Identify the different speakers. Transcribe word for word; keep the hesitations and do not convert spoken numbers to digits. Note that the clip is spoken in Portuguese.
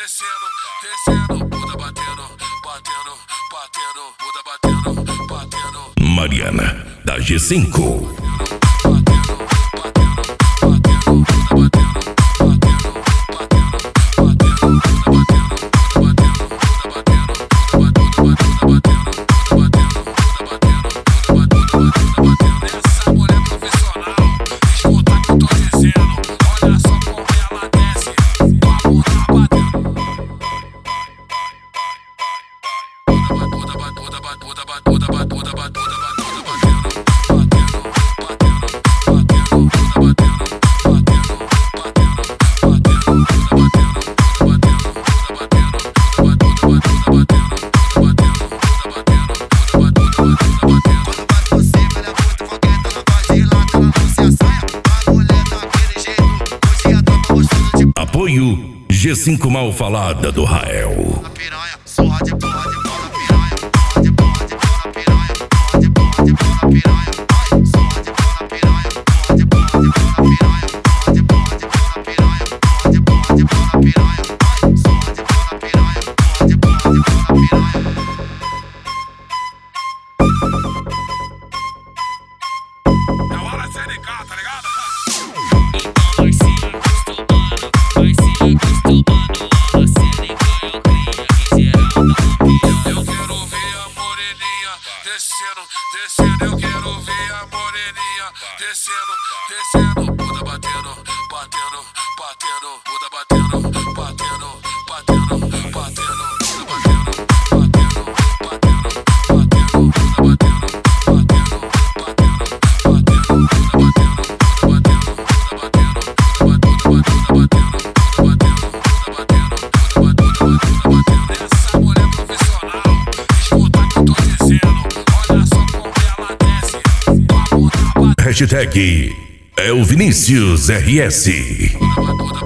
Speaker 1: descendo, descendo, Buda batendo, batendo, batendo, Buda batendo, batendo.
Speaker 2: Mariana, da G cinco. Apoio G cinco Mal Falada do Rael.
Speaker 1: É hora de C D K, tá ligado? Eu quero ver a moreninha descendo, descendo. Eu quero ver a moreninha descendo, descendo. Buda batendo, batendo, batendo. Buda batendo, batendo, batendo, batendo. Buda batendo, batendo, batendo, batendo. Buda batendo, batendo, batendo, batendo. Essa mulher profissional, escuta o que eu tô dizendo. Olha só como ela desce. Vamos na batida.
Speaker 2: Hashtag é o Vinícius R S.